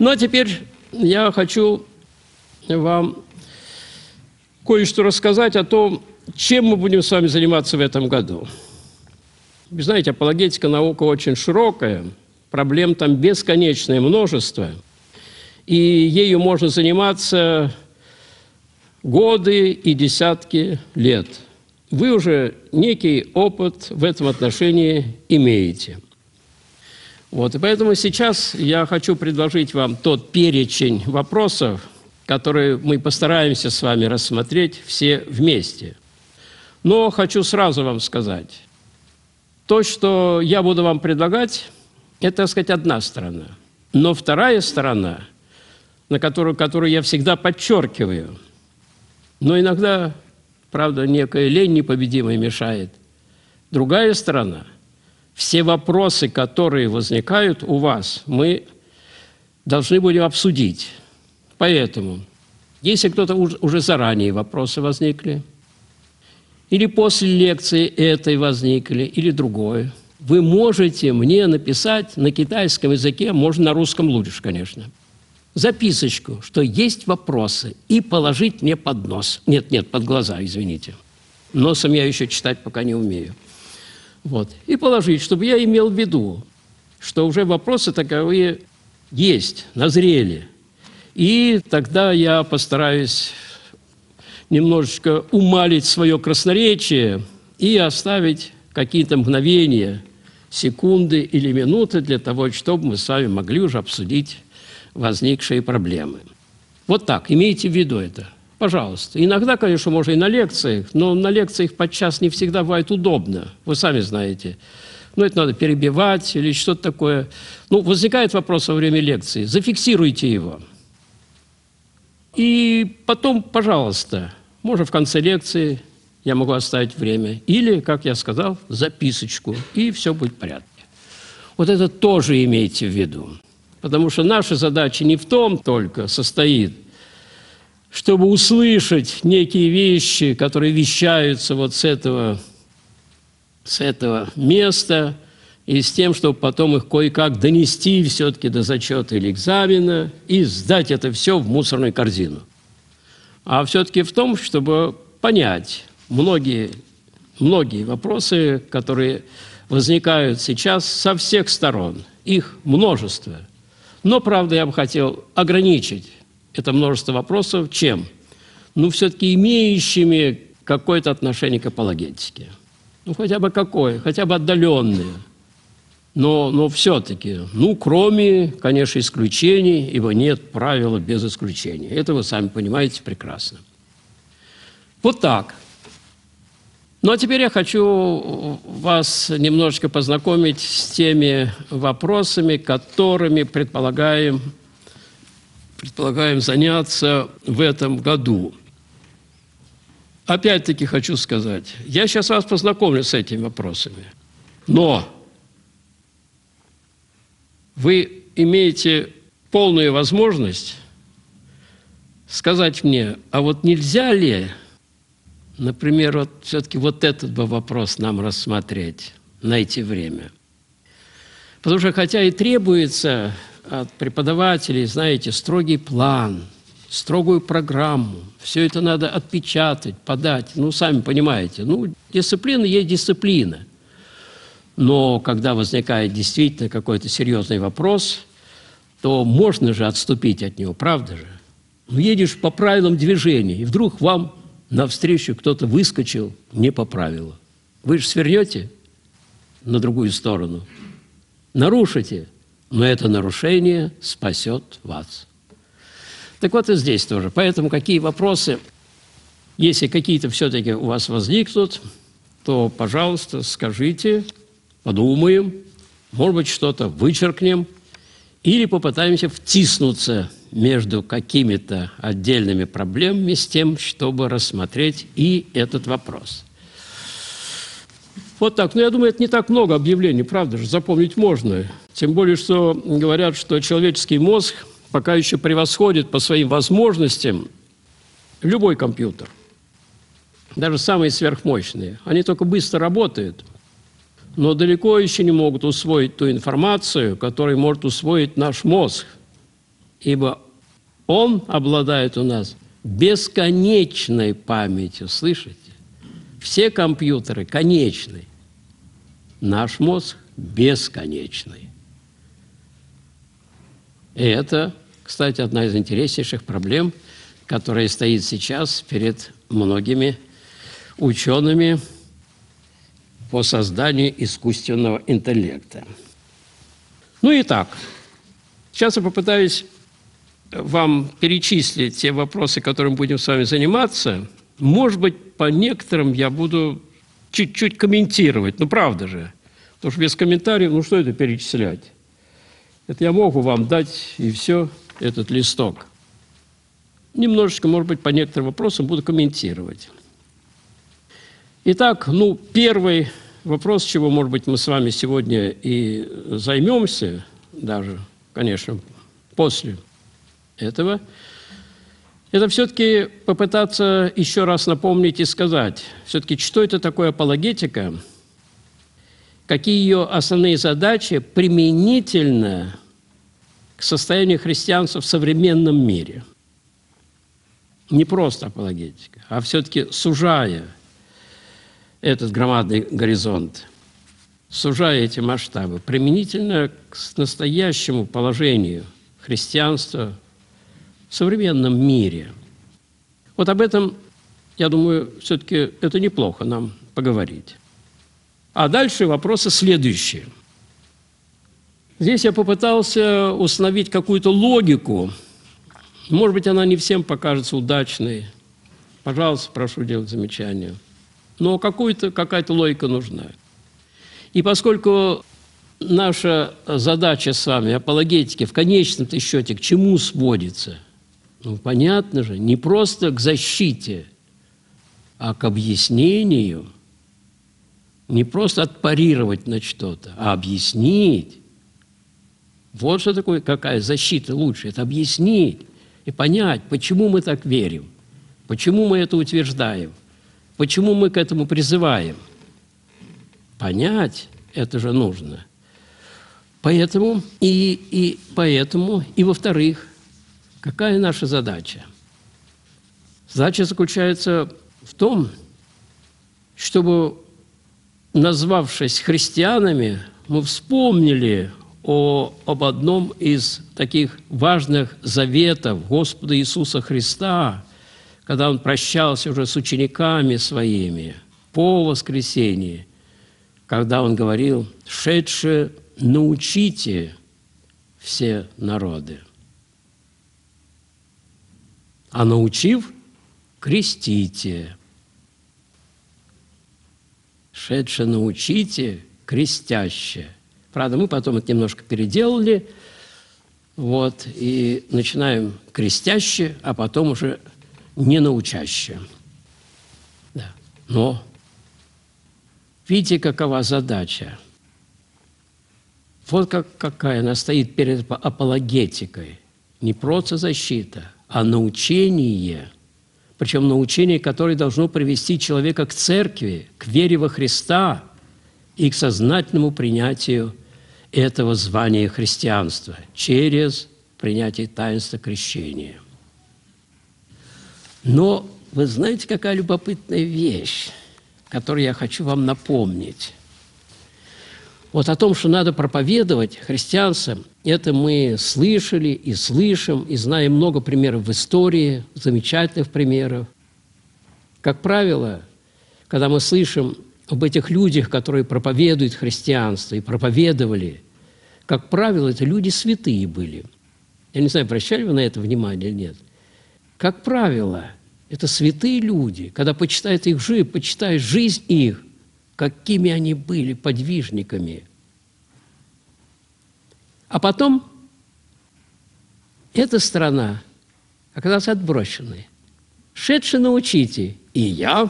Ну, а теперь я хочу вам кое-что рассказать о том, чем мы будем с вами заниматься в этом году. Вы знаете, апологетика наука очень широкая, проблем там бесконечное множество, и ею можно заниматься годы и десятки лет. Вы уже некий опыт в этом отношении имеете. Вот, и поэтому сейчас я хочу предложить вам тот перечень вопросов, которые мы постараемся с вами рассмотреть все вместе. Но хочу сразу вам сказать, то, что я буду вам предлагать, это, так сказать, одна сторона. Но вторая сторона, на которую я всегда подчеркиваю, но иногда, правда, некая лень непобедимая мешает. Другая сторона – все вопросы, которые возникают у вас, мы должны будем обсудить. Поэтому, если кто-то уже заранее вопросы возникли, или после лекции этой возникли, или другое, вы можете мне написать на китайском языке, можно на русском лучше, конечно, записочку, что есть вопросы, и положить мне под нос. Нет, под глаза, извините. Носом я еще читать пока не умею. Вот. И положить, чтобы я имел в виду, что уже вопросы таковые есть, назрели. И тогда я постараюсь немножечко умалить свое красноречие и оставить какие-то мгновения, секунды или минуты для того, чтобы мы с вами могли уже обсудить возникшие проблемы. Вот так, имейте в виду это. Пожалуйста. Иногда, конечно, можно и на лекциях, но на лекциях подчас не всегда бывает удобно. Вы сами знаете. Ну, это надо перебивать или что-то такое. Ну, возникает вопрос во время лекции. Зафиксируйте его. И потом, пожалуйста, можно в конце лекции, я могу оставить время. Или, как я сказал, записочку. И все будет в порядке. Вот это тоже имейте в виду. Потому что наша задача не в том только состоит, чтобы услышать некие вещи, которые вещаются вот с этого места, и с тем, чтобы потом их кое-как донести все-таки до зачета или экзамена и сдать это все в мусорную корзину. А все-таки в том, чтобы понять многие вопросы, которые возникают сейчас со всех сторон. Их множество. Но, правда, я бы хотел ограничить это множество вопросов чем? Ну, все-таки имеющими какое-то отношение к апологетике. Ну, хотя бы какое, хотя бы отдаленное. Но все-таки, ну, кроме, конечно, исключений, ибо нет правила без исключения. Это вы сами понимаете прекрасно. Вот так. Ну, а теперь я хочу вас немножечко познакомить с теми вопросами, которыми предполагаем заняться в этом году. Опять-таки хочу сказать, я сейчас вас познакомлю с этими вопросами, но вы имеете полную возможность сказать мне, а вот нельзя ли, например, вот все-таки вот этот бы вопрос нам рассмотреть, найти время. Потому что хотя и требуется от преподавателей, знаете, строгий план, строгую программу. Все это надо отпечатать, подать. Ну, сами понимаете, ну, дисциплина есть дисциплина. Но когда возникает действительно какой-то серьезный вопрос, то можно же отступить от него, правда же? Ну, едешь по правилам движения, и вдруг вам навстречу кто-то выскочил не по правилу. Вы же свернете на другую сторону, нарушите. Но это нарушение спасет вас. Так вот и здесь тоже. Поэтому какие вопросы, если какие-то все-таки у вас возникнут, то, пожалуйста, скажите, подумаем, может быть, что-то вычеркнем или попытаемся втиснуться между какими-то отдельными проблемами с тем, чтобы рассмотреть и этот вопрос. Вот так. Но я думаю, это не так много объявлений, правда же, запомнить можно. Тем более, что говорят, что человеческий мозг пока еще превосходит по своим возможностям любой компьютер. Даже самые сверхмощные. Они только быстро работают, но далеко еще не могут усвоить ту информацию, которую может усвоить наш мозг. ибо Он обладает у нас бесконечной памятью. Слышите? Все компьютеры конечны. Наш мозг бесконечный. И это, кстати, одна из интереснейших проблем, которая стоит сейчас перед многими учеными по созданию искусственного интеллекта. Ну и так, сейчас я попытаюсь вам перечислить те вопросы, которыми будем с вами заниматься. Может быть, по некоторым я буду чуть-чуть комментировать. Ну, правда же. Потому что без комментариев, ну, что это перечислять? Это я могу вам дать, и все, этот листок. Немножечко, может быть, по некоторым вопросам буду комментировать. Итак, ну, первый вопрос, чего, может быть, мы с вами сегодня и займемся, даже, конечно, после этого, это все-таки попытаться еще раз напомнить и сказать, все-таки, что это такое апологетика, какие ее основные задачи применительно к состоянию христианства в современном мире. Не просто апологетика, а все-таки сужая этот громадный горизонт, сужая эти масштабы, применительно к настоящему положению христианства в современном мире. Вот об этом, я думаю, все-таки это неплохо нам поговорить. А дальше вопросы следующие. Здесь я попытался установить какую-то логику. Может быть, она не всем покажется удачной. Пожалуйста, прошу делать замечания. Но какая-то логика нужна. И поскольку наша задача с вами, апологетики, в конечном-то счете к чему сводится? Ну, понятно же, не просто к защите, а к объяснению. Не просто отпарировать на что-то, а объяснить. Вот что такое, какая защита лучше. Это объяснить и понять, почему мы так верим, почему мы это утверждаем, почему мы к этому призываем. Понять это же нужно. Поэтому, и во-вторых, какая наша задача? Задача заключается в том, чтобы, назвавшись христианами, мы вспомнили об одном из таких важных заветов Господа Иисуса Христа, когда Он прощался уже с учениками Своими по воскресении, когда Он говорил: «Шедше научите все народы». А научив, крестите. Шедше научите, крестяще. Правда, мы потом это немножко переделали, вот, и начинаем крестяще, а потом уже не научаще. Да. Но видите, какова задача? Вот какая она стоит перед апологетикой. Не просто защита, а научение. Причем научение, которое должно привести человека к церкви, к вере во Христа и к сознательному принятию этого звания христианства через принятие таинства крещения. Но вы знаете, какая любопытная вещь, которую я хочу вам напомнить. Вот о том, что надо проповедовать христианство, это мы слышали и слышим, и знаем много примеров в истории, замечательных примеров. Как правило, когда мы слышим об этих людях, которые проповедуют христианство и проповедовали, как правило, это люди святые были. Я не знаю, обращали вы на это внимание или нет. Как правило, это святые люди. Когда почитаешь их жизнь, почитаешь жизнь их, какими они были подвижниками. А потом эта страна оказалась отброшенной. «Шедше научите». И я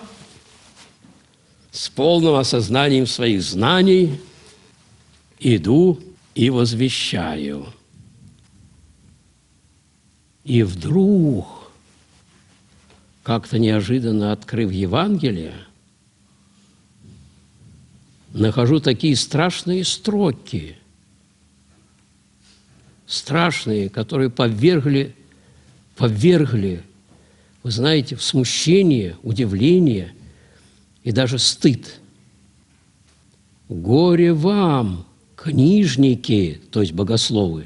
с полным осознанием своих знаний иду и возвещаю. И вдруг, как-то неожиданно открыв Евангелие, нахожу такие страшные строки. страшные, которые повергли, вы знаете, в смущение, удивление и даже стыд. Горе вам, книжники, то есть богословы,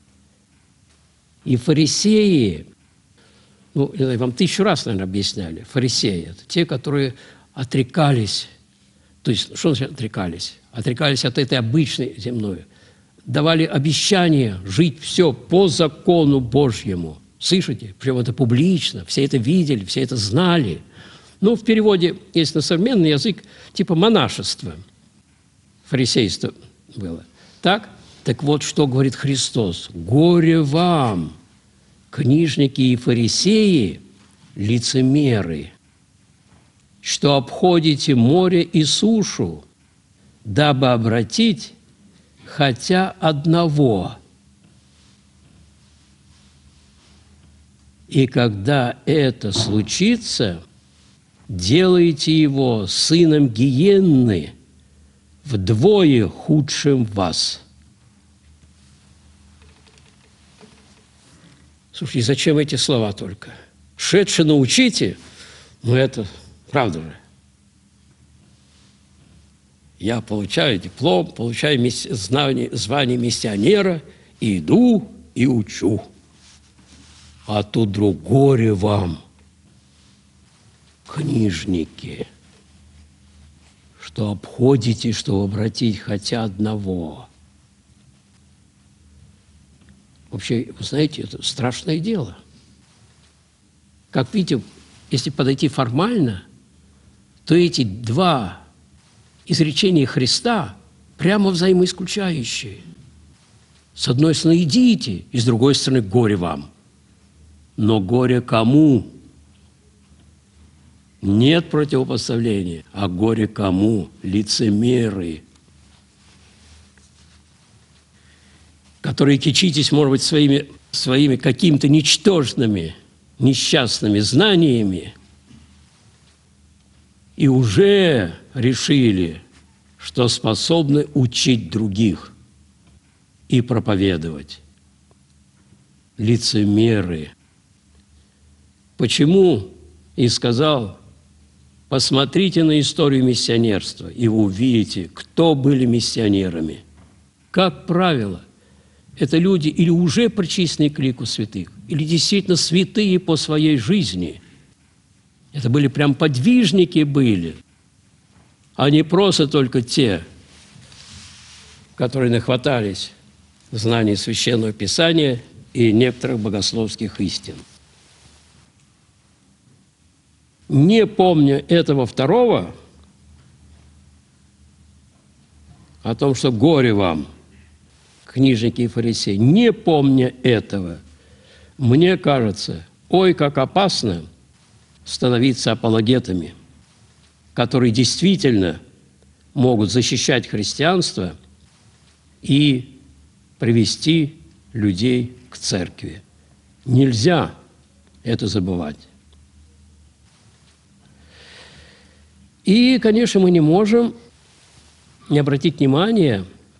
и фарисеи. Ну, вам 1000 раз, наверное, объясняли. Фарисеи – это те, которые отрекались. То есть, что значит отрекались? Отрекались от этой обычной земной. Давали обещание жить все по закону Божьему. Слышите? Причем это публично. Все это видели, все это знали. Ну, в переводе, если на современный язык, типа монашество. Фарисейство было. Так? Так вот, что говорит Христос. «Горе вам, книжники и фарисеи, лицемеры, что обходите море и сушу, дабы обратить хотя одного. И когда это случится, делайте его сыном гиенны, вдвое худшим вас». Слушайте, зачем эти слова только? «Шедше научите», ну это правда же. Я получаю диплом, получаю звание миссионера, и иду и учу. А тут вдруг горе вам, книжники, что обходите, чтобы обратить хотя одного. Вообще, вы знаете, это страшное дело. Как видите, если подойти формально, то эти два изречения Христа прямо взаимоисключающие. С одной стороны, идите, и с другой стороны, горе вам. Но горе кому? Нет противопоставления, а горе кому? Лицемеры, которые кичитесь, может быть, своими какими-то ничтожными, несчастными знаниями и уже решили, что способны учить других и проповедовать. Лицемеры. Почему? И сказал, посмотрите на историю миссионерства, и вы увидите, кто были миссионерами. Как правило, это люди или уже причисленные к лику святых, или действительно святые по своей жизни. Это были прям подвижники были, а не просто только те, которые нахватались знаний Священного Писания и некоторых богословских истин. Не помня этого второго, о том, что горе вам, книжники и фарисеи, не помня этого, мне кажется, ой, как опасно становиться апологетами, которые действительно могут защищать христианство и привести людей к церкви. Нельзя это забывать. И, конечно, мы не можем не обратить внимание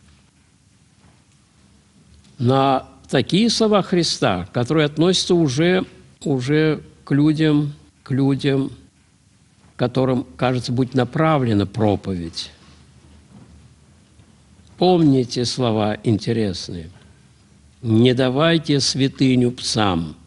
на такие слова Христа, которые относятся уже к людям, которым, кажется, будет направлена проповедь. Помните слова интересные. «Не давайте святыню псам,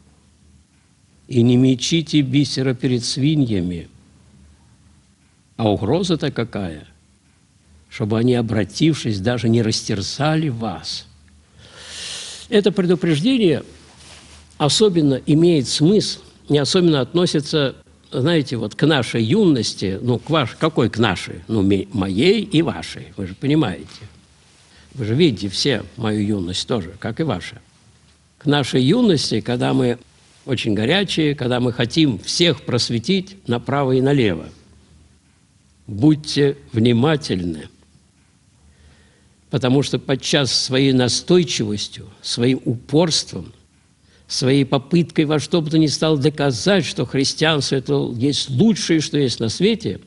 и не мечите бисера перед свиньями». А угроза-то какая? Чтобы они, обратившись, даже не растерзали вас. Это предупреждение особенно имеет смысл, не особенно относится, знаете, вот к нашей юности, ну, какой к нашей? Ну, моей и вашей, вы же понимаете. Вы же видите все мою юность тоже, как и ваша. К нашей юности, когда мы очень горячие, когда мы хотим всех просветить направо и налево. Будьте внимательны, потому что подчас своей настойчивостью, своим упорством, своей попыткой во что бы то ни стало доказать, что христианство – это есть лучшее, что есть на свете,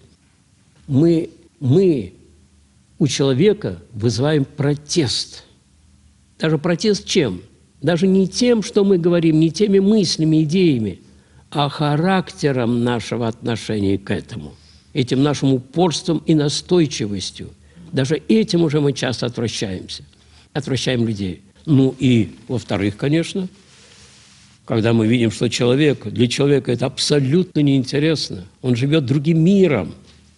мы у человека вызываем протест. Даже протест чем? Даже не тем, что мы говорим, не теми мыслями, идеями, а характером нашего отношения к этому, этим нашим упорством и настойчивостью. Даже этим уже мы часто отвращаем людей. Ну и, во-вторых, конечно, когда мы видим, что для человека это абсолютно неинтересно, он живет другим миром.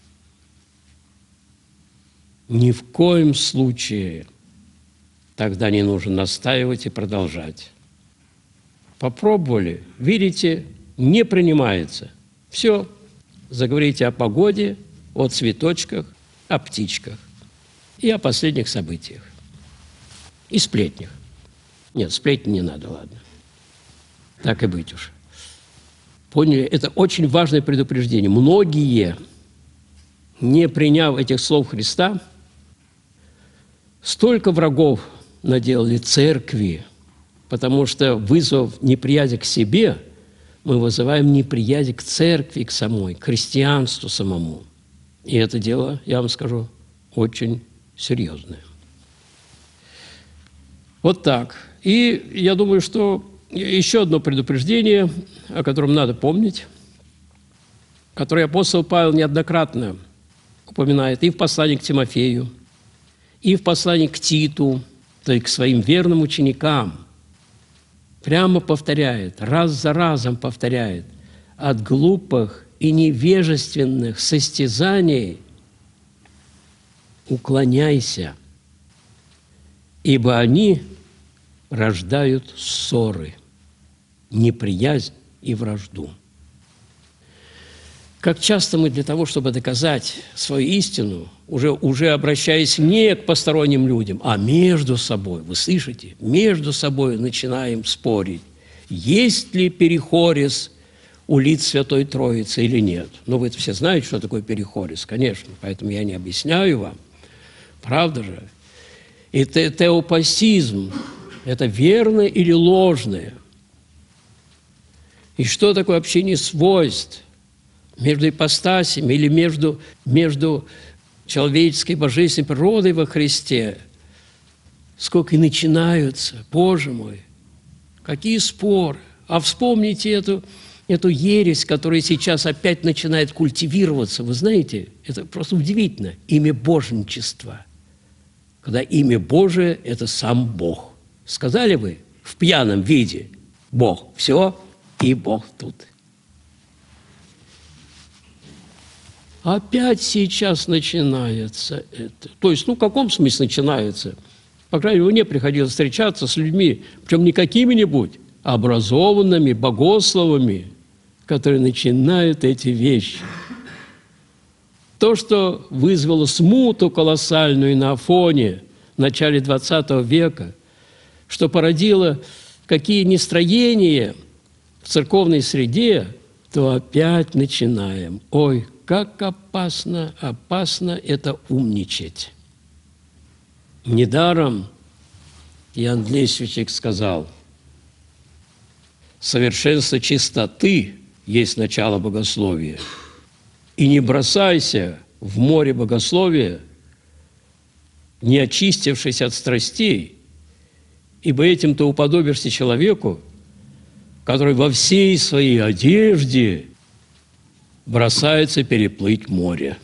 Ни в коем случае тогда не нужно настаивать и продолжать. Попробовали, видите, не принимается. Все, заговорите о погоде, о цветочках, о птичках и о последних событиях. И сплетнях. Нет, сплетни не надо, ладно. Так и быть уж. Поняли? Это очень важное предупреждение. Многие, не приняв этих слов Христа, столько врагов наделали церкви, потому что, вызвав неприязнь к себе, мы вызываем неприязнь к церкви, к самой, к христианству самому. И это дело, я вам скажу, очень серьезное. Вот так. И я думаю, что еще одно предупреждение, о котором надо помнить, которое апостол Павел неоднократно упоминает и в послании к Тимофею, и в послании к Титу, то есть к своим верным ученикам, прямо повторяет, раз за разом повторяет: от глупых и невежественных состязаний уклоняйся, ибо они рождают ссоры, неприязнь и вражду. Как часто мы для того, чтобы доказать свою истину, уже обращаясь не к посторонним людям, а между собой, вы слышите, между собой начинаем спорить, есть ли перихорис у лиц Святой Троицы или нет. Ну, вы все знаете, что такое перихорис, конечно, поэтому я не объясняю вам. Правда же? И теопасизм – это верное или ложное. И что такое общение свойств между ипостасями или между человеческой божественной природой во Христе? Сколько и начинаются, Боже мой, какие споры. А вспомните эту ересь, которая сейчас опять начинает культивироваться. Вы знаете, это просто удивительно. Имя божничества. Когда имя Божие – это сам Бог. Сказали вы в пьяном виде Бог. Все, и Бог тут. Опять сейчас начинается это. То есть, в каком смысле начинается? По крайней мере, мне приходилось встречаться с людьми, причем не какими-нибудь, а образованными, богословами, которые начинают эти вещи. То, что вызвало смуту колоссальную на Афоне в начале XX века, что породило какие настроения в церковной среде, то опять начинаем. Ой, как опасно это умничать. Недаром Иоанн Лествичник сказал: совершенство чистоты есть начало богословия. И не бросайся в море богословия, не очистившись от страстей, ибо этим ты уподобишься человеку, который во всей своей одежде бросается переплыть море.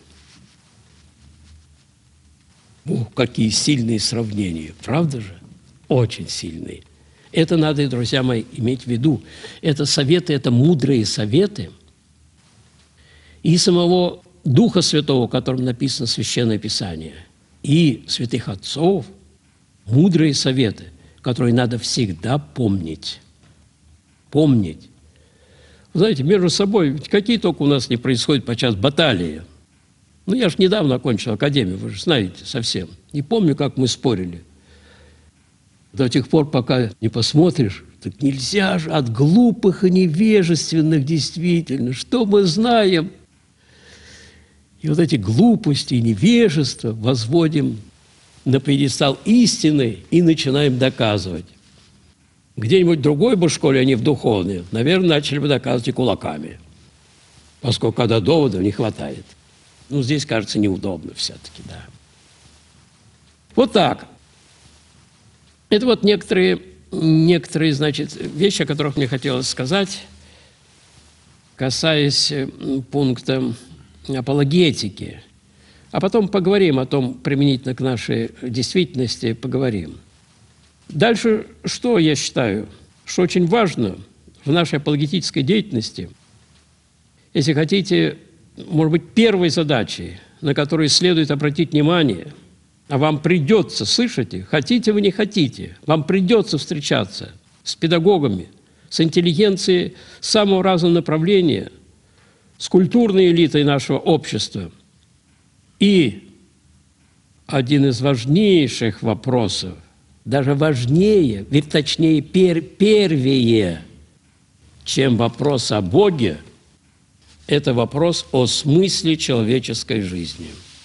Какие сильные сравнения, правда же? Очень сильные. Это надо, друзья мои, иметь в виду. Это советы, это мудрые советы и самого Духа Святого, которым написано Священное Писание, и святых отцов, мудрые советы, которые надо всегда помнить. Помнить. Вы знаете, между собой, какие только у нас не происходят подчас баталии. Я же недавно окончил академию, вы же знаете совсем. Не помню, как мы спорили. До тех пор, пока не посмотришь, так нельзя же от глупых и невежественных действительно. Что мы знаем? И вот эти глупости и невежество возводим на пьедестал истины и начинаем доказывать. Где-нибудь в другой бы школе, а не в духовной, наверное, начали бы доказывать и кулаками, поскольку когда доводов не хватает. Здесь, кажется, неудобно все-таки, да. Вот так. Это вот некоторые, значит, вещи, о которых мне хотелось сказать, касаясь пункта апологетики. А потом поговорим о том, применительно к нашей действительности, поговорим. Дальше что я считаю? Что очень важно в нашей апологетической деятельности, если хотите, может быть, первой задачей, на которую следует обратить внимание, а вам придется, слышите, хотите вы, не хотите, вам придется встречаться с педагогами, с интеллигенцией самого разного направления, с культурной элитой нашего общества. И один из важнейших вопросов, даже важнее, ведь точнее первее, чем вопрос о Боге, это вопрос о смысле человеческой жизни.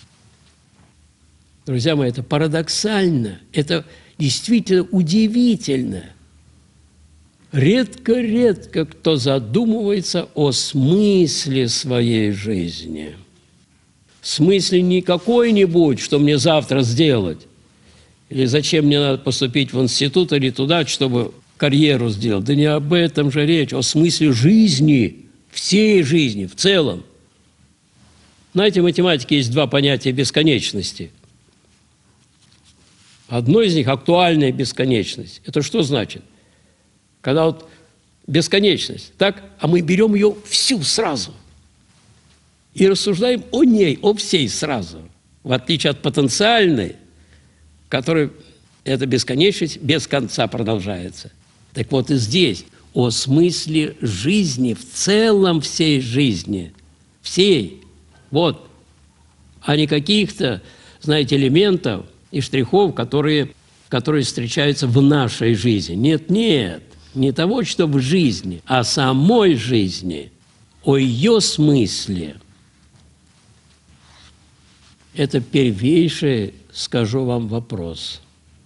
Друзья мои, это парадоксально, это действительно удивительно. Редко-редко кто задумывается о смысле своей жизни. В смысле не какой-нибудь, что мне завтра сделать, или зачем мне надо поступить в институт или туда, чтобы карьеру сделать. Да не об этом же речь, о смысле жизни, всей жизни в целом. Знаете, в математике есть два понятия бесконечности. Одно из них – актуальная бесконечность. Это что значит? Когда вот бесконечность, так, а мы берем ее всю сразу и рассуждаем о ней, о всей сразу, в отличие от потенциальной, в которой эта бесконечность без конца продолжается. Так вот и здесь о смысле жизни, в целом всей жизни, всей, вот, а не каких-то, знаете, элементов и штрихов, которые встречаются в нашей жизни. Нет, не того, что в жизни, а самой жизни, о ее смысле. Это первейший, скажу вам, вопрос.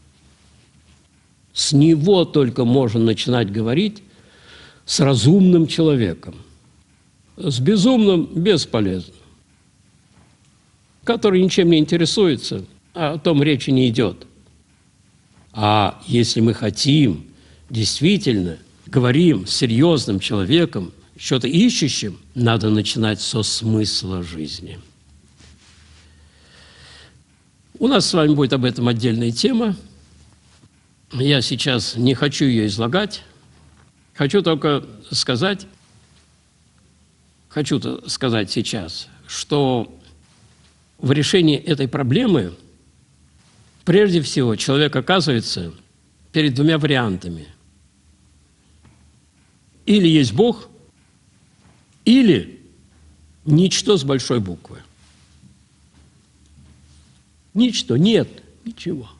С него только можно начинать говорить с разумным человеком. С безумным бесполезно. Который ничем не интересуется, а о том речи не идет. А если мы хотим, действительно, говорим с серьезным человеком, что-то ищущим, надо начинать со смысла жизни. У нас с вами будет об этом отдельная тема. Я сейчас не хочу ее излагать. Хочу только сказать сейчас, что в решении этой проблемы прежде всего человек оказывается перед двумя вариантами. Или есть Бог, или ничто с большой буквы. Ничто, нет, ничего.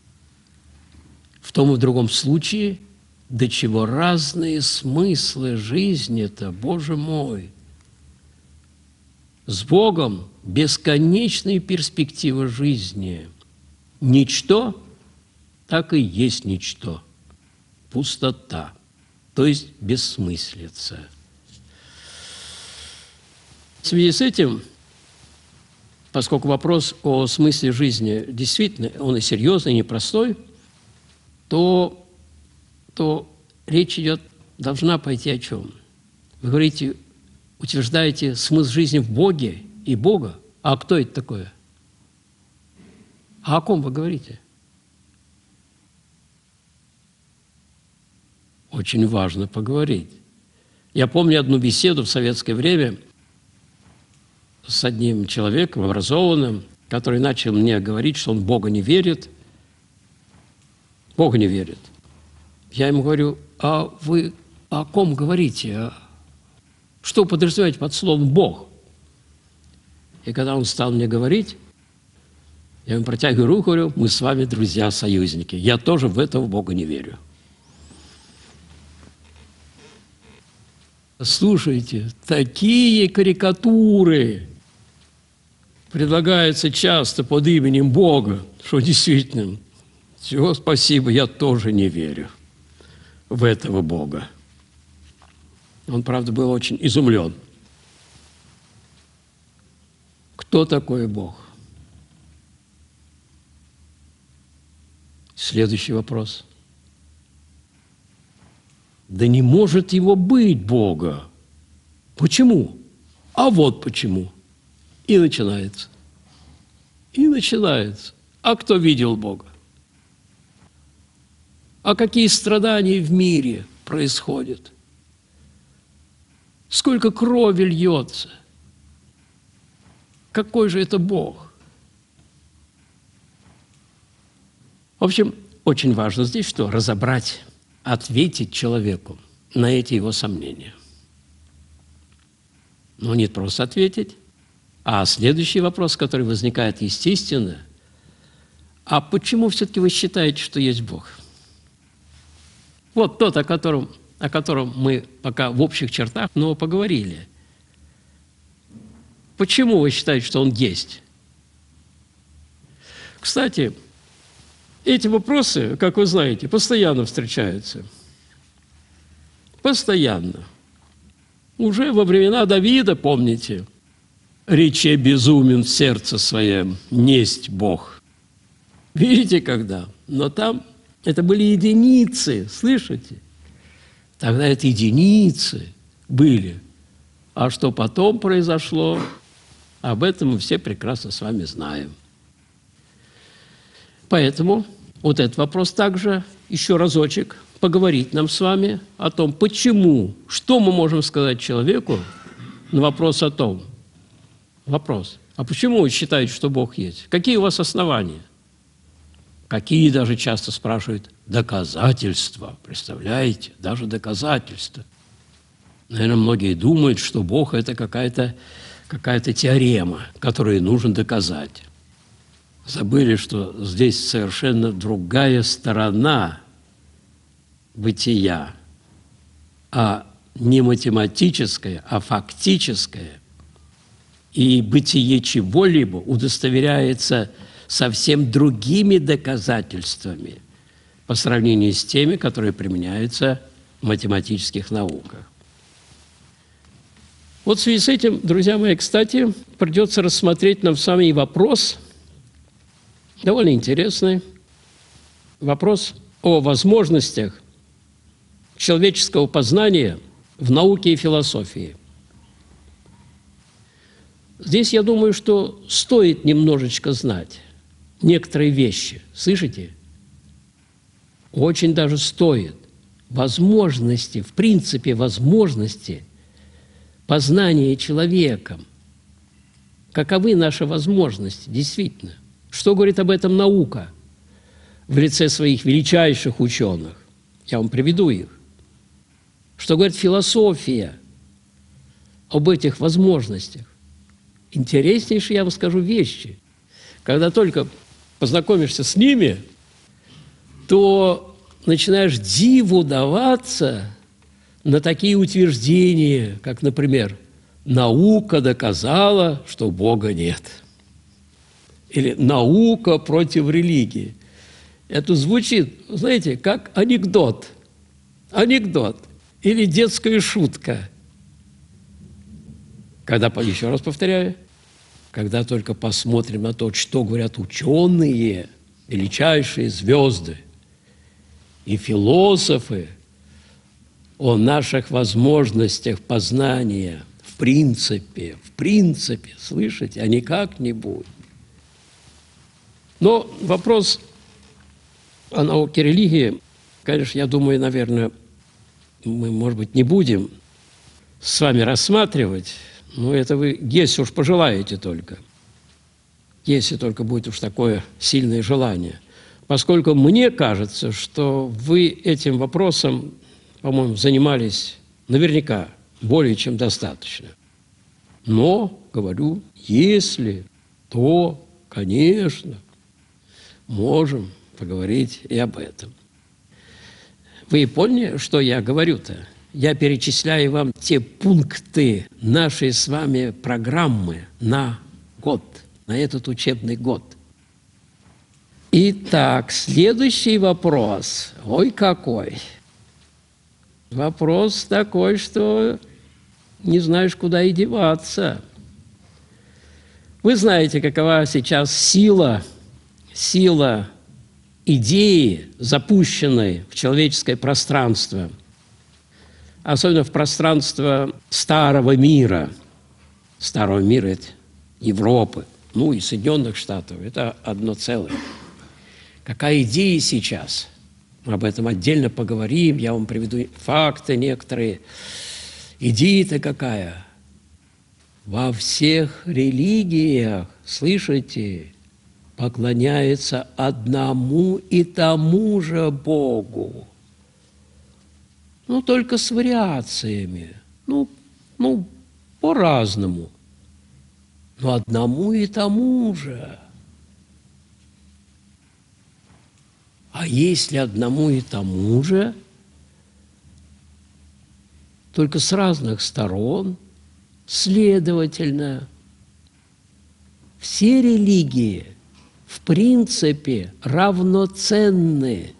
В том и в другом случае, до чего разные смыслы жизни-то, Боже мой. С Богом бесконечные перспективы жизни. Ничто, так и есть ничто. Пустота, то есть бессмыслица. В связи с этим, поскольку вопрос о смысле жизни действительно, он и серьезный, и непростой, то речь идет, должна пойти о чем? Вы говорите, утверждаете смысл жизни в Боге и Бога. А кто это такое? А о ком вы говорите? Очень важно поговорить. Я помню одну беседу в советское время с одним человеком, образованным, который начал мне говорить, что он в Бога не верит. Бога не верит. Я ему говорю, а вы о ком говорите? Что подразумеваете под словом «Бог»? И когда он стал мне говорить, я ему протягиваю руку, говорю, мы с вами друзья-союзники. Я тоже в этого Бога не верю. Слушайте, такие карикатуры предлагаются часто под именем Бога, что действительно, всего спасибо, я тоже не верю в этого Бога. Он, правда, был очень изумлен. Кто такой Бог? Следующий вопрос. Да не может его быть, Бога. Почему? А вот почему. И начинается. И начинается. А кто видел Бога? А какие страдания в мире происходят? Сколько крови льется? Какой же это Бог? В общем, очень важно здесь что? Разобрать, ответить человеку на эти его сомнения. Но не просто ответить, а следующий вопрос, который возникает естественно, а почему все-таки вы считаете, что есть Бог? Вот тот, о котором мы пока в общих чертах, но поговорили. Почему вы считаете, что Он есть? Кстати, эти вопросы, как вы знаете, постоянно встречаются. Постоянно. Уже во времена Давида, помните, «Рече безумен в сердце своем, несть Бог». Видите, когда? Но там это были единицы, слышите? Тогда это единицы были. А что потом произошло, об этом мы все прекрасно с вами знаем. Поэтому вот этот вопрос также еще разочек поговорить нам с вами о том, почему, что мы можем сказать человеку на вопрос о том. Вопрос. А почему вы считаете, что Бог есть? Какие у вас основания? Какие даже часто спрашивают доказательства. Представляете? Даже доказательства. Наверное, многие думают, что Бог – это какая-то теорема, которую нужно доказать. Забыли, что здесь совершенно другая сторона бытия, а не математическая, а фактическая. И бытие чего-либо удостоверяется совсем другими доказательствами по сравнению с теми, которые применяются в математических науках. Вот в связи с этим, друзья мои, кстати, придется рассмотреть нам с вами вопрос, довольно интересный, вопрос о возможностях человеческого познания в науке и философии. Здесь, я думаю, что стоит немножечко знать некоторые вещи. Слышите? Очень даже стоит. Возможности, в принципе, возможности познания человеком. Каковы наши возможности, действительно? Что говорит об этом наука в лице своих величайших ученых? Я вам приведу их. Что говорит философия об этих возможностях? Интереснейшие, я вам скажу, вещи. Когда только познакомишься с ними, то начинаешь диву даваться на такие утверждения, как, например, «наука доказала, что Бога нет». Или «наука против религии». Это звучит, знаете, как анекдот. Анекдот. Или детская шутка. Когда, еще раз повторяю, когда только посмотрим на то, что говорят ученые, величайшие звезды и философы о наших возможностях познания в принципе, слышите, а не как-нибудь. Но вопрос о науке религии, конечно, я думаю, наверное, мы, может быть, не будем с вами рассматривать, но это вы, если уж пожелаете только, если только будет уж такое сильное желание. Поскольку мне кажется, что вы этим вопросом, по-моему, занимались наверняка более чем достаточно. Но, говорю, если, то, конечно, можем поговорить и об этом. Вы поняли, что я говорю-то? Я перечисляю вам те пункты нашей с вами программы на год, на этот учебный год. Итак, следующий вопрос. Ой, какой! Вопрос такой, что не знаешь, куда и деваться. Вы знаете, какова сейчас сила идеи, запущенной в человеческое пространство особенно в пространство старого мира это Европы, ну и Соединенных Штатов, это одно целое. Какая идея сейчас? Мы об этом отдельно поговорим, я вам приведу факты некоторые. Идея-то какая? Во всех религиях, слышите, поклоняется одному и тому же Богу. Ну, только с вариациями. Ну, по-разному. Но одному и тому же. А если одному и тому же, только с разных сторон, следовательно, все религии в принципе равноценны.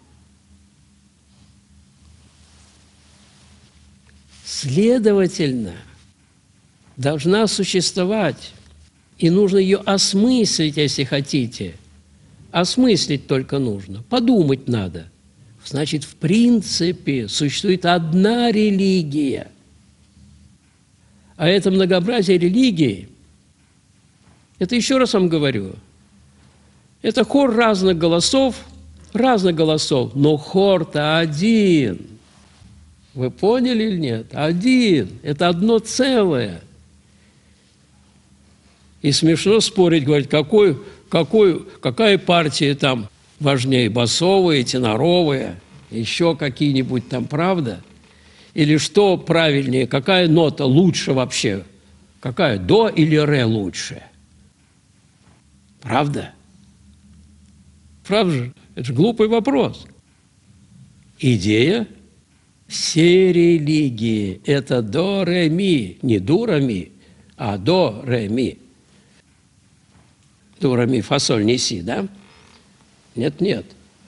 Следовательно, должна существовать, и нужно ее осмыслить, если хотите. Осмыслить только нужно, подумать надо. Значит, в принципе, существует одна религия. А это многообразие религий, это еще раз вам говорю, это хор разных голосов, но хор-то один. Вы поняли или нет? Один. Это одно целое. И смешно спорить, говорить, какая партия там важнее, басовые, теноровые, еще какие-нибудь там, правда? Или что правильнее, какая нота лучше вообще? Какая, до или ре лучше? Правда? Правда же? Это же глупый вопрос. Идея – все религии – это до, ре, ми. Не ду, ре, ми, а до, ре, ми. До, ре, ми, фа, соль, не, си, да? Нет.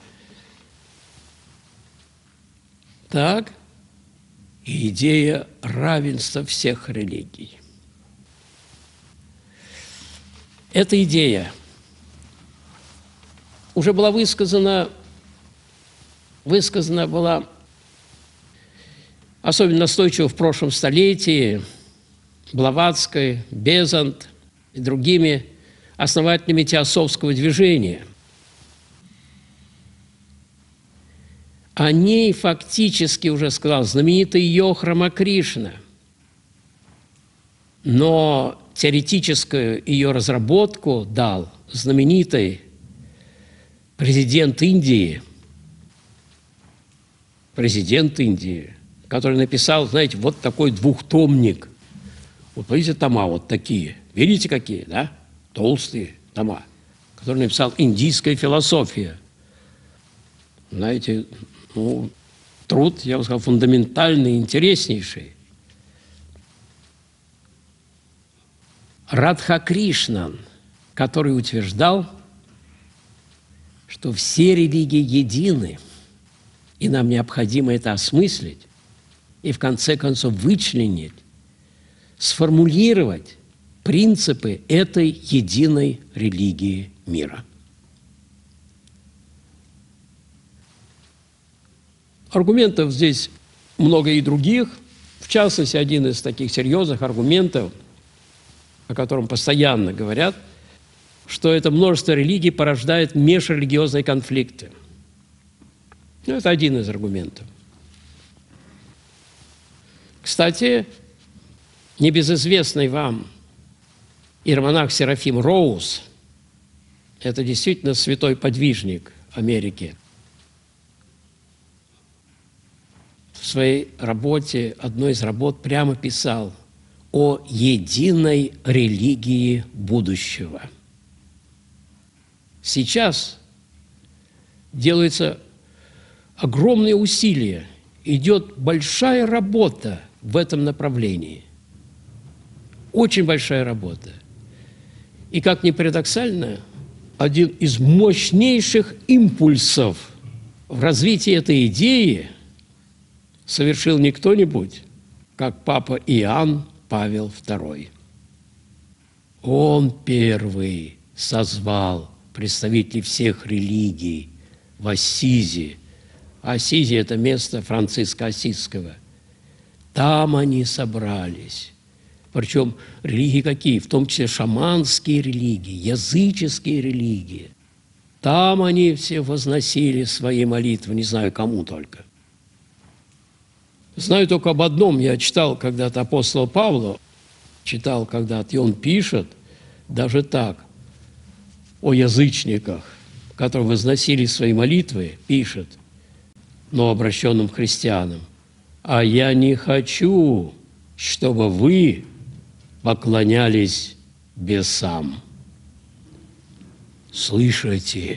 Так, идея равенства всех религий. Эта идея уже была высказана была особенно настойчиво в прошлом столетии Блаватской, Безант и другими основателями теософского движения. О ней фактически уже сказал знаменитый Йог Рамакришна. Но теоретическую ее разработку дал знаменитый президент Индии, который написал, знаете, вот такой двухтомник. Вот видите, тома вот такие. Видите, какие, да? Толстые тома. Который написал «Индийская философия». Знаете, труд, я бы сказал, фундаментальный, интереснейший. Радхакришнан, который утверждал, что все религии едины, и нам необходимо это осмыслить и в конце концов вычленить, сформулировать принципы этой единой религии мира. Аргументов здесь много и других. В частности, один из таких серьезных аргументов, о котором постоянно говорят, что это множество религий порождает межрелигиозные конфликты. Это один из аргументов. Кстати, небезызвестный вам иеромонах Серафим Роуз, это действительно святой подвижник Америки, в своей работе, одной из работ, прямо писал о единой религии будущего. Сейчас делаются огромные усилия, идет большая работа в этом направлении. Очень большая работа. И, как ни парадоксально, один из мощнейших импульсов в развитии этой идеи совершил не кто-нибудь, как папа Иоанн Павел II. Он первый созвал представителей всех религий в Ассизи. Ассизи – это место Франциска Ассизского. Там они собрались. Причем религии какие? В том числе шаманские религии, языческие религии. Там они все возносили свои молитвы, не знаю, кому только. Знаю только об одном. Я читал когда-то апостола Павла, читал когда-то, и он пишет даже так, о язычниках, которые возносили свои молитвы, пишет, но обращенным к христианам. «А я не хочу, чтобы вы поклонялись бесам». Слышите?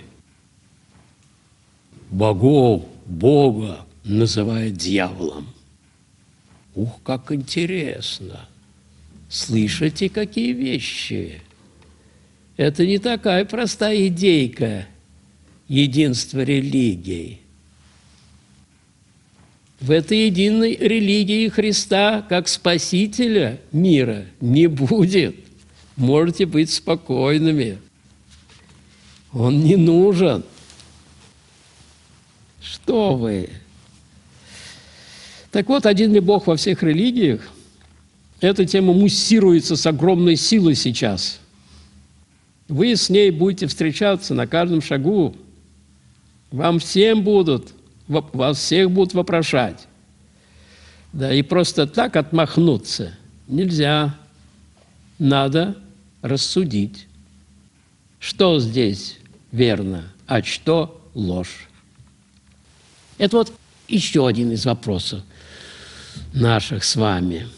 Бога называет дьяволом. Ух, как интересно! Слышите, какие вещи? Это не такая простая идейка единства религий. В этой единой религии Христа как Спасителя мира не будет. Можете быть спокойными. Он не нужен. Что вы? Так вот, один ли Бог во всех религиях? Эта тема муссируется с огромной силой сейчас. Вы с ней будете встречаться на каждом шагу. Вас всех будут вопрошать. Да, и просто так отмахнуться нельзя. Надо рассудить, что здесь верно, а что ложь. Это вот еще один из вопросов наших с вами.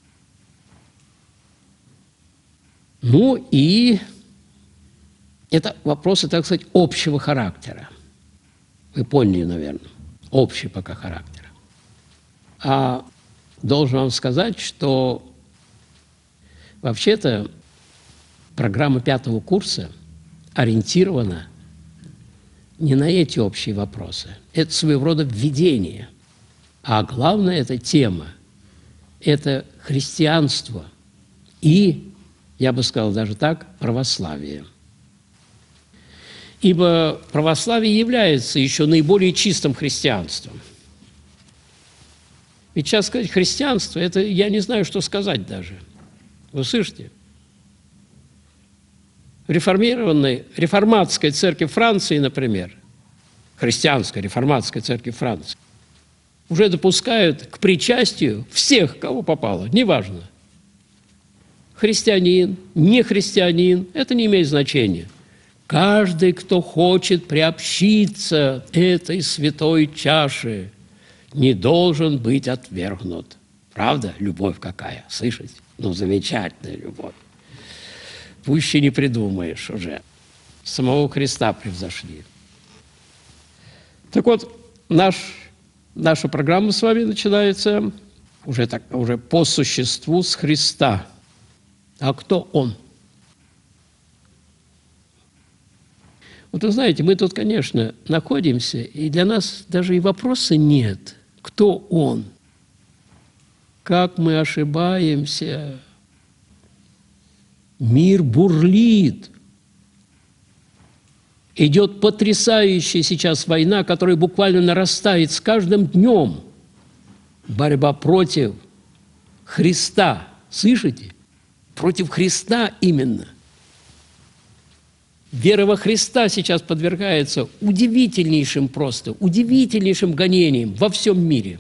Ну и это вопросы, так сказать, общего характера. Вы поняли, наверное, общий пока характер. А должен вам сказать, что вообще-то программа 5-го курса ориентирована не на эти общие вопросы. Это своего рода введение. А главная эта тема – это христианство и, я бы сказал даже так, православие. Ибо православие является еще наиболее чистым христианством. Ведь сейчас сказать христианство – это я не знаю, что сказать даже. Вы слышите? Реформатская церковь Франции, например, христианская реформатская церковь Франции, уже допускают к причастию всех, кого попало, неважно. Христианин, не христианин, это не имеет значения. Каждый, кто хочет приобщиться этой святой чаше, не должен быть отвергнут. Правда? Любовь какая, слышите? Ну, замечательная любовь. Пуще не придумаешь уже. Самого Христа превзошли. Так вот, наша программа с вами начинается уже по существу с Христа. А кто Он? Вот вы знаете, мы тут, конечно, находимся, и для нас даже и вопроса нет. Кто Он? Как мы ошибаемся? Мир бурлит. Идет потрясающая сейчас война, которая буквально нарастает с каждым днем. Борьба против Христа. Слышите? Против Христа именно. Вера во Христа сейчас подвергается удивительнейшим гонениям во всем мире.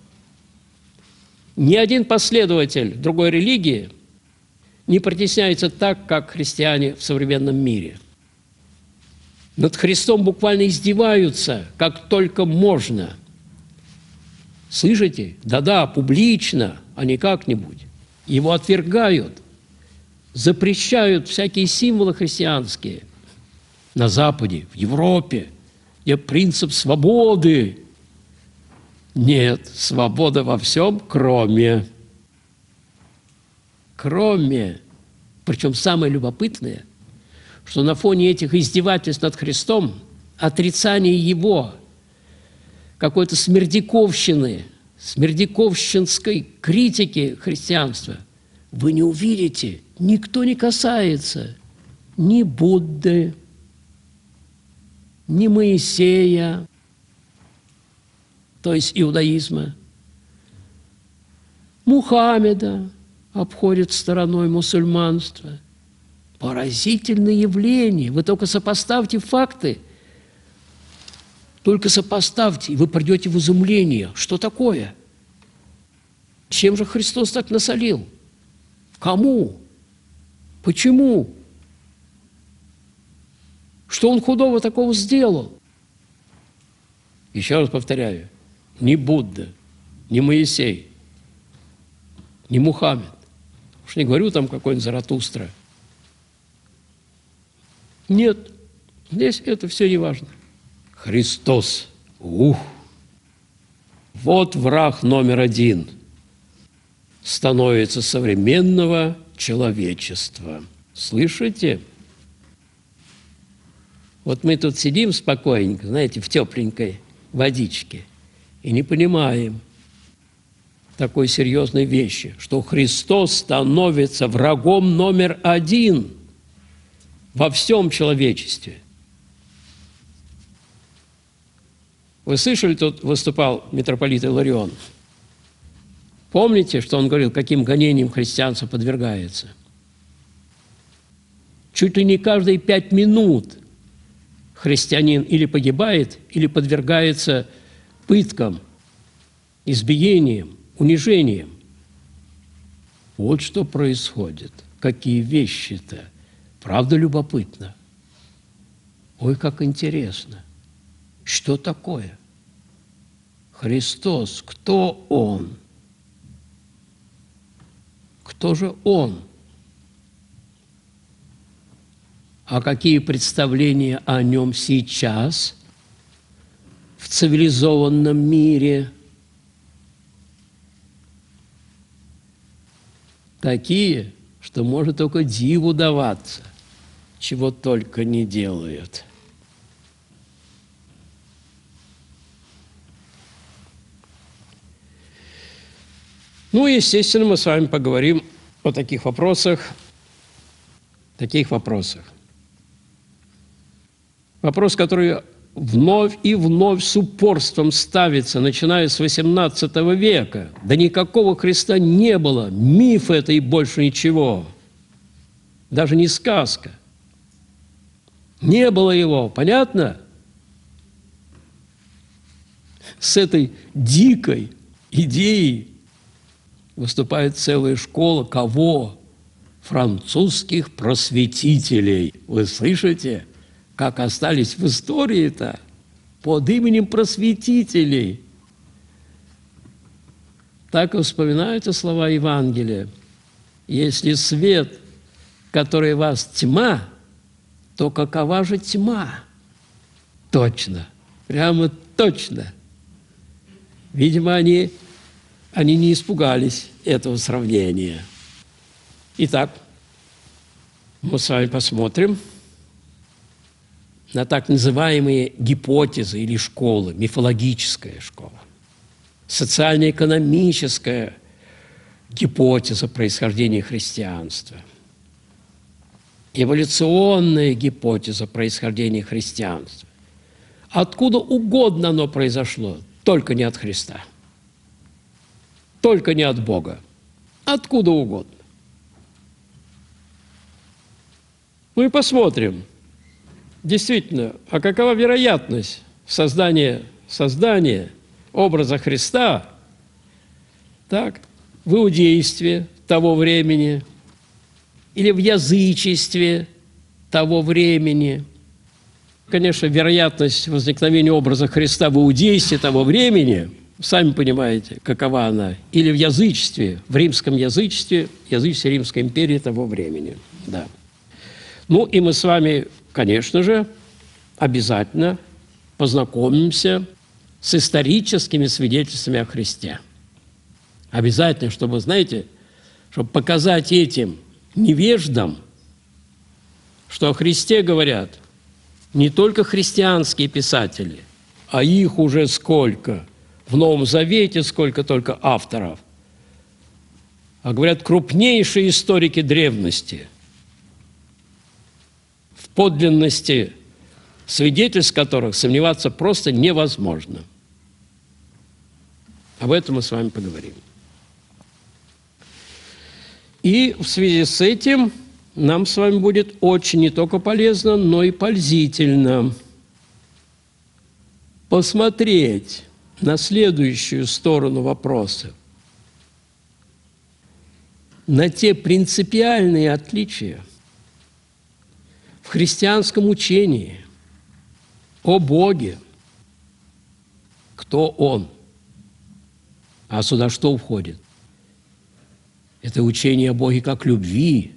Ни один последователь другой религии не притесняется так, как христиане в современном мире. Над Христом буквально издеваются, как только можно. Слышите? Да-да, публично, а не как-нибудь. Его отвергают, запрещают всякие символы христианские. На Западе, в Европе, где принцип свободы. Нет, свобода во всем, кроме. Причем самое любопытное, что на фоне этих издевательств над Христом, отрицание Его, какой-то смердяковщинской критики христианства, вы не увидите, никто не касается ни Будды, ни Моисея, то есть иудаизма, Мухаммеда обходит стороной мусульманство. Поразительное явление. Вы только сопоставьте факты. Только сопоставьте, и вы придете в изумление. Что такое? Чем же Христос так насолил? Кому? Почему? Что Он худого такого сделал? Еще раз повторяю, ни Будда, ни Моисей, ни Мухаммед, уж не говорю там какой-нибудь Заратустра. Нет, здесь это все не важно. Христос. Вот враг номер один становится современного человечества. Слышите? Вот мы тут сидим спокойненько, знаете, в тепленькой водичке и не понимаем такой серьезной вещи, что Христос становится врагом номер один во всем человечестве. Вы слышали, тут выступал митрополит Иларион? Помните, что он говорил, каким гонениям христианство подвергается? Чуть ли не каждые 5 минут христианин или погибает, или подвергается пыткам, избиениям, унижениям. Вот что происходит. Какие вещи-то. Правда любопытно. Ой, как интересно. Что такое? Христос, кто Он? Кто же Он? А какие представления о Нем сейчас в цивилизованном мире? Такие, что может только диву даваться, чего только не делают. Ну, естественно, мы с вами поговорим о таких вопросах. Вопрос, который вновь и вновь с упорством ставится, начиная с XVIII века. Да никакого Христа не было, миф это и больше ничего. Даже не сказка. Не было его, понятно? С этой дикой идеей выступает целая школа кого? Французских просветителей. Вы слышите, как остались в истории-то под именем просветителей? Так и вспоминаются слова Евангелия. Если свет, который в вас тьма, то какова же тьма? Точно, прямо точно. Видимо, они не испугались этого сравнения. Итак, мы с вами посмотрим на так называемые гипотезы или школы, мифологическая школа, социально-экономическая гипотеза происхождения христианства, эволюционная гипотеза происхождения христианства. Откуда угодно оно произошло, только не от Христа. Только не от Бога. Откуда угодно. Ну и посмотрим, действительно, а какова вероятность создания образа Христа так, в иудействе того времени или в язычестве того времени. Конечно, вероятность возникновения образа Христа в иудействе того времени, сами понимаете, какова она, или в язычестве, в римском язычестве Римской империи того времени. Да. Ну и мы с вами, конечно же, обязательно познакомимся с историческими свидетельствами о Христе. Обязательно, чтобы, знаете, чтобы показать этим невеждам, что о Христе говорят не только христианские писатели, а их уже сколько, в Новом Завете сколько только авторов, а говорят крупнейшие историки древности, в подлинности свидетельств которых сомневаться просто невозможно. Об этом мы с вами поговорим. И в связи с этим нам с вами будет очень не только полезно, но и пользительно посмотреть на следующую сторону вопроса, на те принципиальные отличия в христианском учении о Боге, кто Он, а сюда что входит? Это учение о Боге как любви,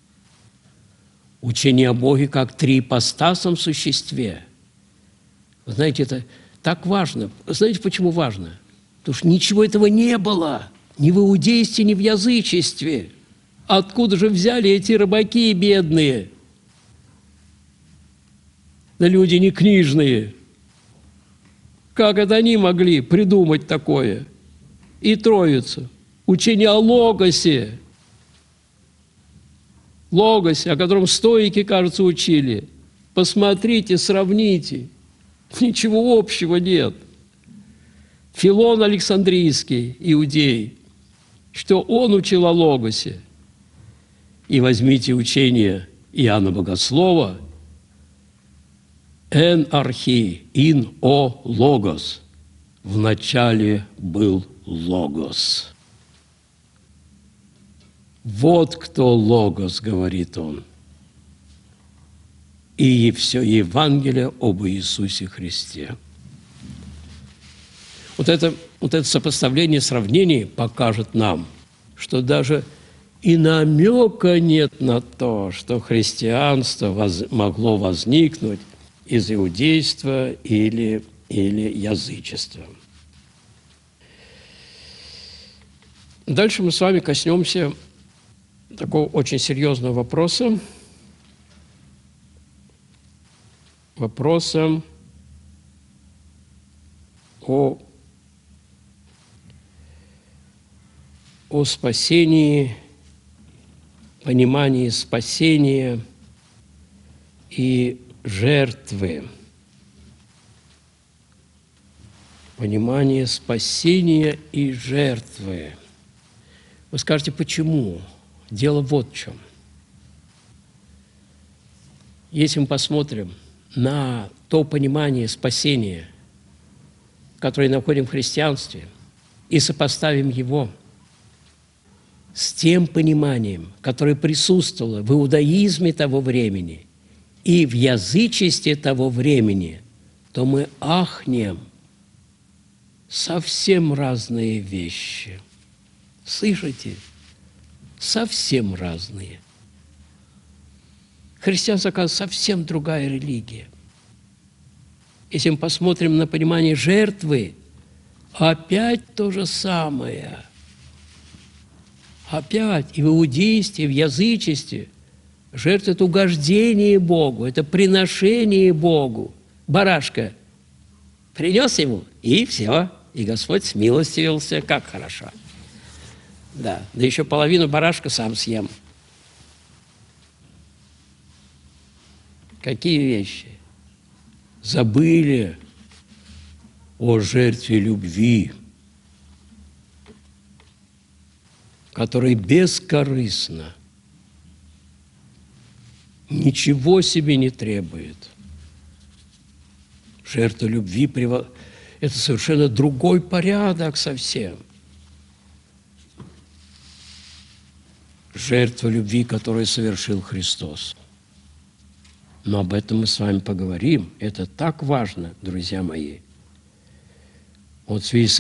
учение о Боге как триипостасном существе. Вы знаете, это так важно. Знаете, почему важно? Потому что ничего этого не было ни в иудействе, ни в язычестве. Откуда же взяли эти рыбаки бедные? Да люди не книжные. Как это они могли придумать такое? И Троицу. Учение о Логосе. Логосе, о котором стоики, кажется, учили. Посмотрите, сравните. Ничего общего нет. Филон Александрийский, иудей, что он учил о Логосе. И возьмите учение Иоанна Богослова «Эн архи ин о логос». В начале был Логос. Вот кто Логос, говорит он. И все Евангелие об Иисусе Христе. Вот это сопоставление, сравнение покажет нам, что даже и намека нет на то, что христианство могло возникнуть из иудейства или язычества. Дальше мы с вами коснемся такого очень серьезного вопроса. Вопроса о спасении, понимании спасения и жертвы. Понимание спасения и жертвы. Вы скажете, почему? Дело вот в чем. Если мы посмотрим на то понимание спасения, которое находим в христианстве, и сопоставим его с тем пониманием, которое присутствовало в иудаизме того времени и в язычестве того времени, то мы ахнем. Совсем разные вещи. Слышите? Совсем разные. Христианство, оказывается, совсем другая религия. Если мы посмотрим на понимание жертвы, опять то же самое. Опять и в иудействе, и в язычестве. Жертва – это угождение Богу, это приношение Богу. Барашка принес ему, и все. И Господь смилостивился, как хорошо. Да еще половину барашка сам съем. Какие вещи? Забыли о жертве любви, которая бескорыстна, ничего себе не требует. Жертва любви – это совершенно другой порядок совсем. Жертва любви, которую совершил Христос. Но об этом мы с вами поговорим. Это так важно, друзья мои. Вот в связи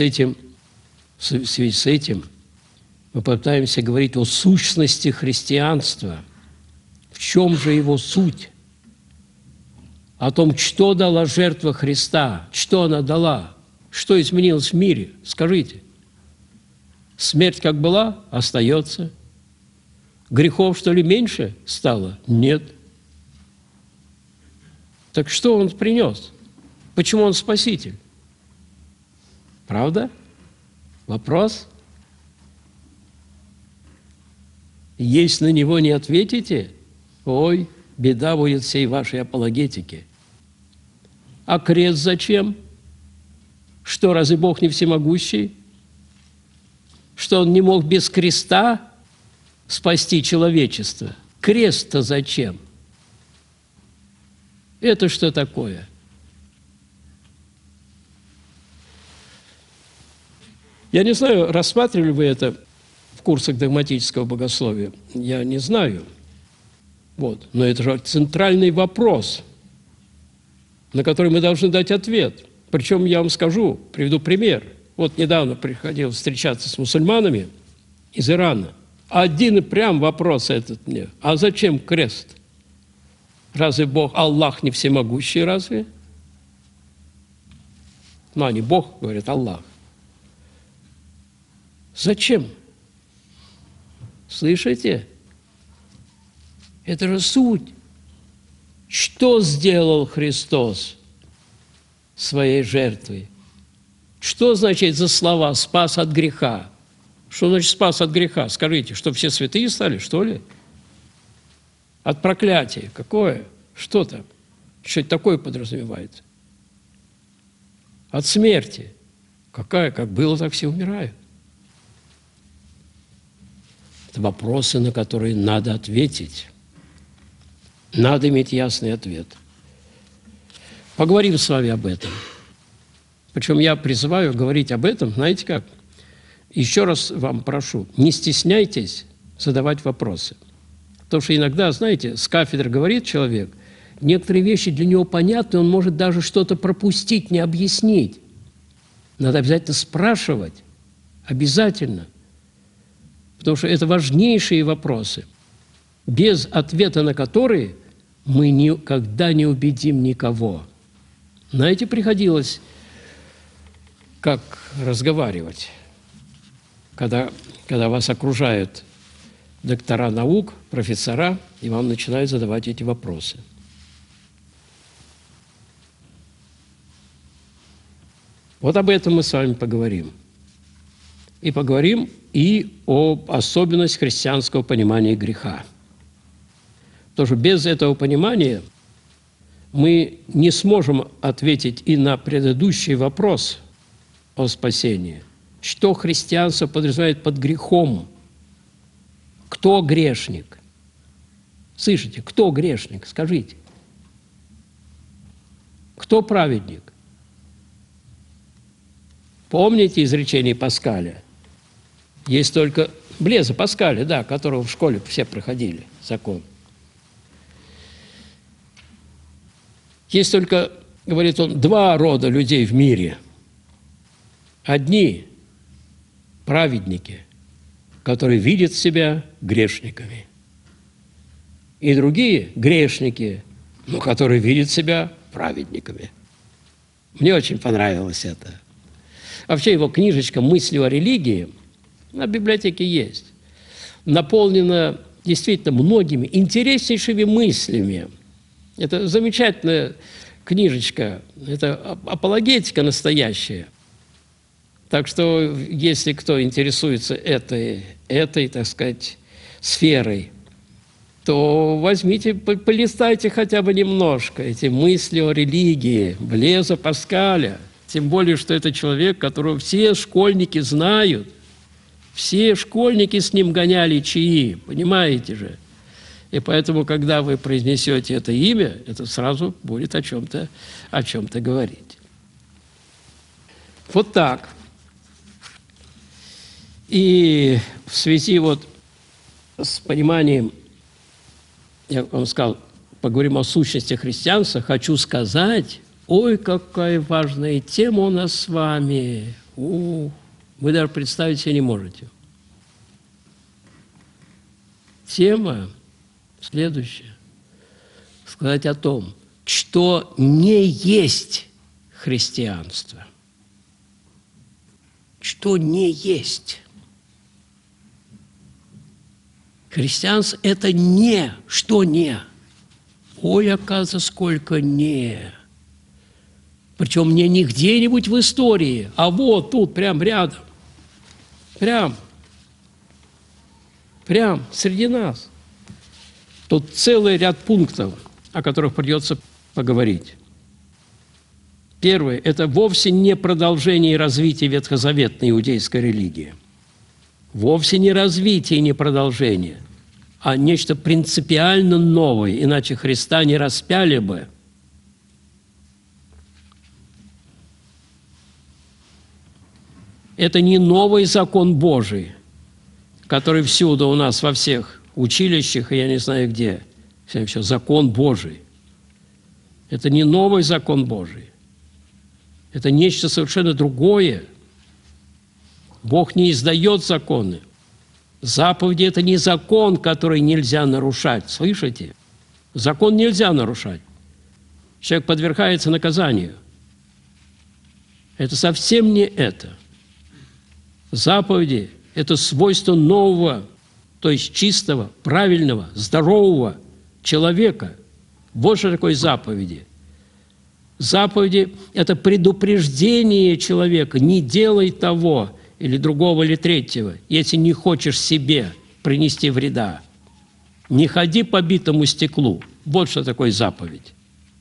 с этим мы попытаемся говорить о сущности христианства. В чем же его суть? О том, что дала жертва Христа, что она дала, что изменилось в мире. Скажите. Смерть как была, остается. Грехов, что ли, меньше стало? Нет. Так что Он принес? Почему Он Спаситель? Правда? Вопрос? Если на него не ответите, ой, беда будет всей вашей апологетике. А крест зачем? Что, разве Бог не всемогущий? Что Он не мог без креста? спасти человечество. Крест-то зачем? Это что такое? Я не знаю, рассматривали вы это в курсах догматического богословия. Я не знаю. Вот. Но это же центральный вопрос, на который мы должны дать ответ. Причем я вам скажу, приведу пример. Вот недавно приходил встречаться с мусульманами из Ирана. Один и прям вопрос этот мне. А зачем крест? Разве Бог, Аллах не всемогущий, разве? Ну, они Бог, говорят, Аллах. Зачем? Слышите? Это же суть. Что сделал Христос своей жертвой? Что значит за слова «спас от греха»? Что значит «спас от греха»? Скажите, что все святые стали, что ли? От проклятия. Какое? Что там? Что это такое подразумевается? От смерти. Какая? Как было, так все умирают. Это вопросы, на которые надо ответить. Надо иметь ясный ответ. Поговорим с вами об этом. Причем я призываю говорить об этом, знаете как? Еще раз вам прошу, не стесняйтесь задавать вопросы. Потому что иногда, знаете, с кафедры говорит человек, некоторые вещи для него понятны, он может даже что-то пропустить, не объяснить. Надо обязательно спрашивать, обязательно. Потому что это важнейшие вопросы, без ответа на которые мы никогда не убедим никого. Знаете, приходилось как разговаривать, когда вас окружают доктора наук, профессора, и вам начинают задавать эти вопросы. Вот об этом мы с вами поговорим. И поговорим и об особенности христианского понимания греха. Потому что без этого понимания мы не сможем ответить и на предыдущий вопрос о спасении. Что христианство подразумевает под грехом? Кто грешник? Слышите, кто грешник? Скажите. Кто праведник? Помните изречение Паскаля? Есть только Блеза Паскаля, да, которого в школе все проходили, закон. Есть только, говорит он, два рода людей в мире. Одни – праведники, которые видят себя грешниками. И другие – грешники, но которые видят себя праведниками. Мне очень понравилось это. Вообще его книжечка «Мысли о религии» на библиотеке есть. Наполнена действительно многими интереснейшими мыслями. Это замечательная книжечка, это апологетика настоящая. Так что, если кто интересуется этой, так сказать, сферой, то возьмите, полистайте хотя бы немножко эти мысли о религии Блеза Паскаля. Тем более, что это человек, которого все школьники знают. Все школьники с ним гоняли чаи, понимаете же. И поэтому, когда вы произнесете это имя, это сразу будет о чем-то говорить. Вот так. И в связи вот с пониманием, я вам сказал, поговорим о сущности христианства, хочу сказать, ой, какая важная тема у нас с вами. Вы даже представить себе не можете. Тема следующая. Сказать о том, что не есть христианство. Что не есть. Христианство – это не, что не. Ой, оказывается, сколько не. Причем не где-нибудь в истории, а вот тут, прям рядом. Прям среди нас. Тут целый ряд пунктов, о которых придется поговорить. Первое – это вовсе не продолжение и развитие ветхозаветной иудейской религии. вовсе не развитие и не продолжение, а нечто принципиально новое, иначе Христа не распяли бы. Это не новый закон Божий, который всюду у нас во всех училищах, и я не знаю где, все закон Божий. Это не новый закон Божий. Это нечто совершенно другое. Бог не издает законы. Заповеди – это не закон, который нельзя нарушать. Слышите? Закон нельзя нарушать. Человек подвергается наказанию. Это совсем не это. Заповеди – это свойство нового, то есть чистого, правильного, здорового человека. Вот что такое заповеди. Заповеди – это предупреждение человека: не делай того или другого, или третьего, если не хочешь себе принести вреда. Не ходи по битому стеклу. Вот что такое заповедь.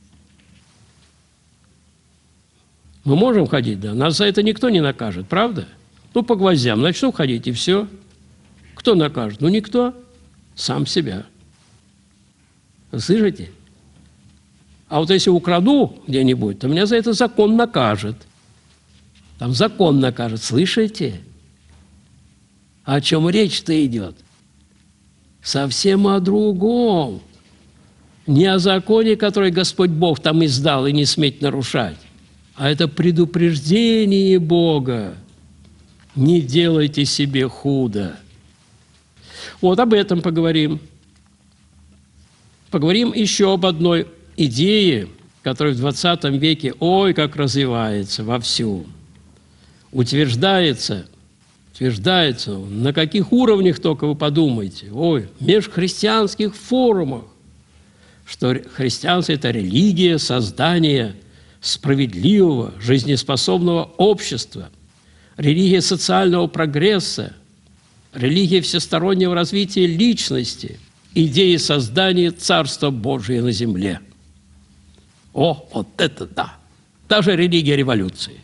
Мы можем ходить, да? Нас за это никто не накажет, правда? Ну, по гвоздям начну ходить, и все. Кто накажет? Ну, никто. Сам себя. Слышите? А вот если украду где-нибудь, то меня за это закон накажет. Там закон накажет. Слышите? О чем речь-то идет? Совсем о другом. Не о законе, который Господь Бог там издал, и не сметь нарушать, а это предупреждение Бога. Не делайте себе худо. Вот об этом поговорим. Поговорим еще об одной идее, которая в 20 веке, ой, как развивается вовсю. Утверждается, на каких уровнях только вы подумайте, ой, в межхристианских форумах, что христианство – это религия создания справедливого, жизнеспособного общества, религия социального прогресса, религия всестороннего развития личности, идея создания Царства Божия на земле. О, вот это да! Даже религия революции.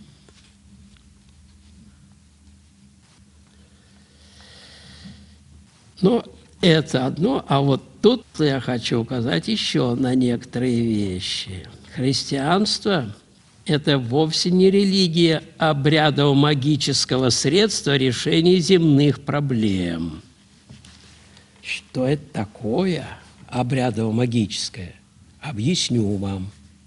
Но это одно, а вот тут я хочу указать еще на некоторые вещи. Христианство – это вовсе не религия обрядово-магического средства решения земных проблем. Что это такое обрядово-магическое? Объясню вам.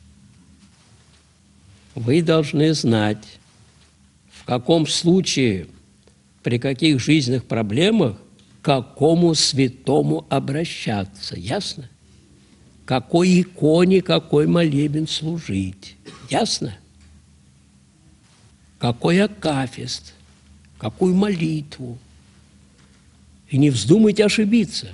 Вы должны знать, в каком случае, при каких жизненных проблемах к какому святому обращаться. Ясно? Какой иконе, какой молебен служить. Ясно? Какой акафист, какую молитву. И не вздумайте ошибиться.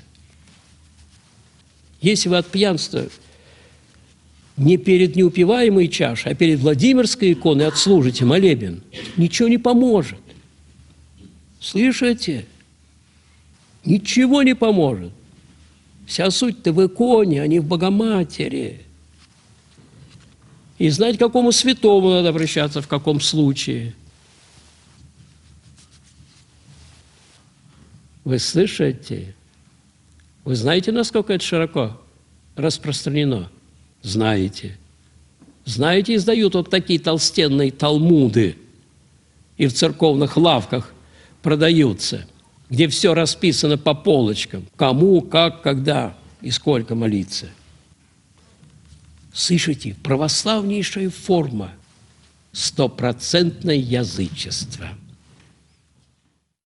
Если вы от пьянства не перед неупиваемой чашей, а перед Владимирской иконой отслужите молебен, ничего не поможет. Слышите? Ничего не поможет. Вся суть-то в иконе, а не в Богоматери. И знать, к какому святому надо обращаться, в каком случае. Вы слышите? Вы знаете, насколько это широко распространено? Знаете. Знаете, издают вот такие толстенные талмуды, и в церковных лавках продаются, где все расписано по полочкам, кому, как, когда и сколько молиться. Слышите, православнейшая форма – стопроцентное язычество –